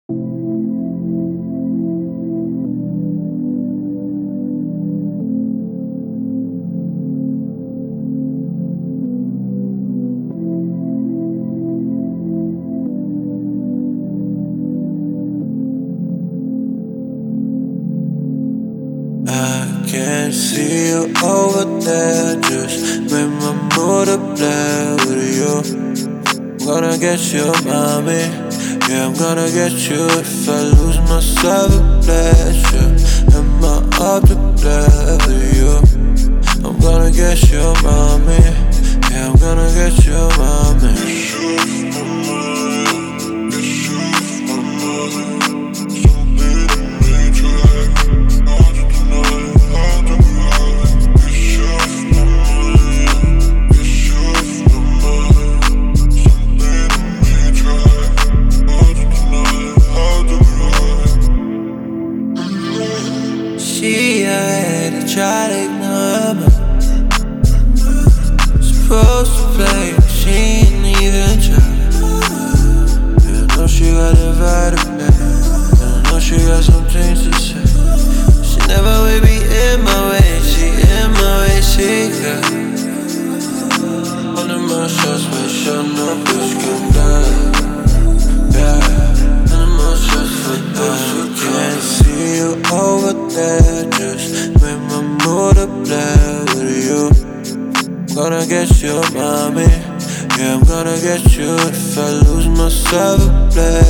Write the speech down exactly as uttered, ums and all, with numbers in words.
I can see you over there. Just make my mood a play with you. I'm gonna get you, mommy. Yeah, I'm gonna get you if I lose myself in pleasure. Am I up to play with you? I'm gonna get you, mommy. Yeah, I'm gonna get you, mommy. She had to try to ignore me. Supposed to play, but she ain't even try. Yeah, I know she got a vibe to play, and I know she got some things to say. She never will be in my way, she in my way, she got one of my shots, but sure no bitch can die. Yeah, one of my shots for those who can't see you over there. Just make my mood a play with you. I'm gonna get you, mommy. Yeah, I'm gonna get you if I lose myself a play